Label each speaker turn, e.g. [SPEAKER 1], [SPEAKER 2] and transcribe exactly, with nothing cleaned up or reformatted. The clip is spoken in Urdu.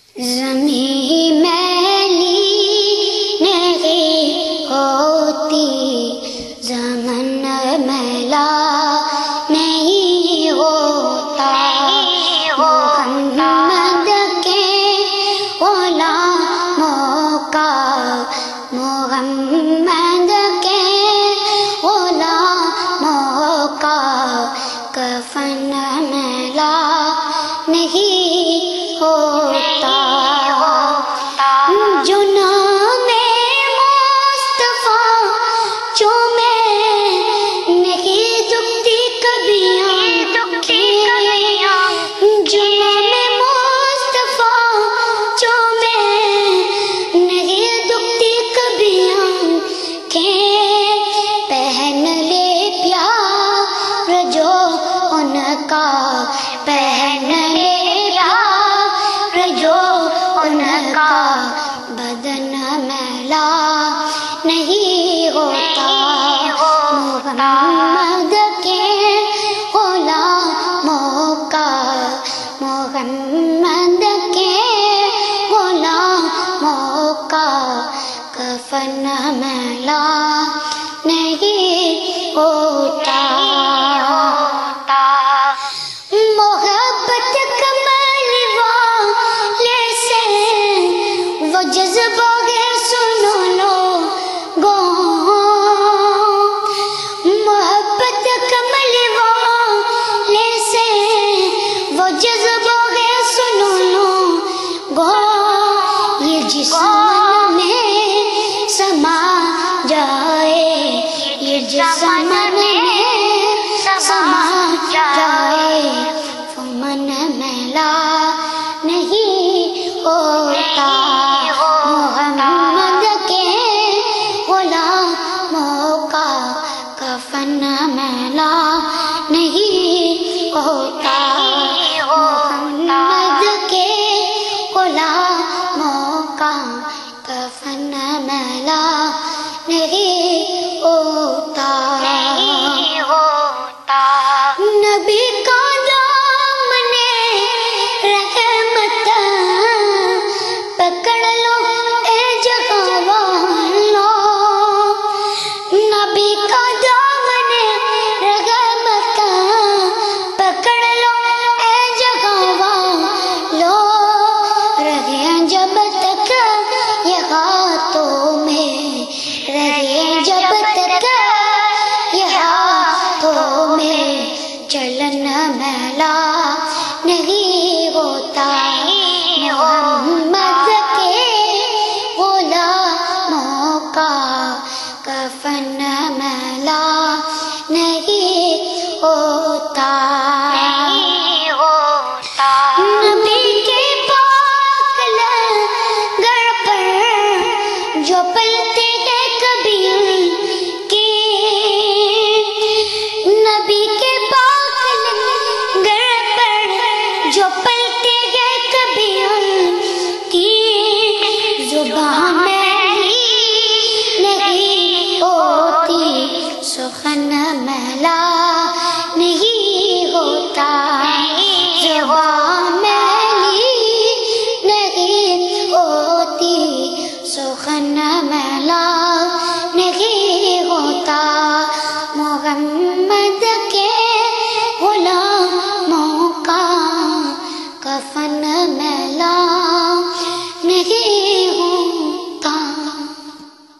[SPEAKER 1] زمین میلی نہیں ہوتی، زمن میلا نہیں ہوتا، محمد کے غلاموں کا، محمد کے غلاموں کا کفن میلا نہیں ہوتا۔ جو نام مصطفیٰ چومے نہیں دکھتی کبھی آنکھیں، جو نام مصطفیٰ چومے نہیں دکھتی کبھی آنکھیں، پہن لے پیار جو ان کا، پہن لے پیار جو ان کا، بدن میلا نہیں ہوتا، محمد کے غلاموں کا، محمد کے غلاموں کا کفن میلا نہیں ہوتا۔ محبت کمال والے سے وہ جذبہ ہے، سنو لوگو، محبت کمال والے سے وہ جذبہ ہے، سنو لوگو، یہ جسم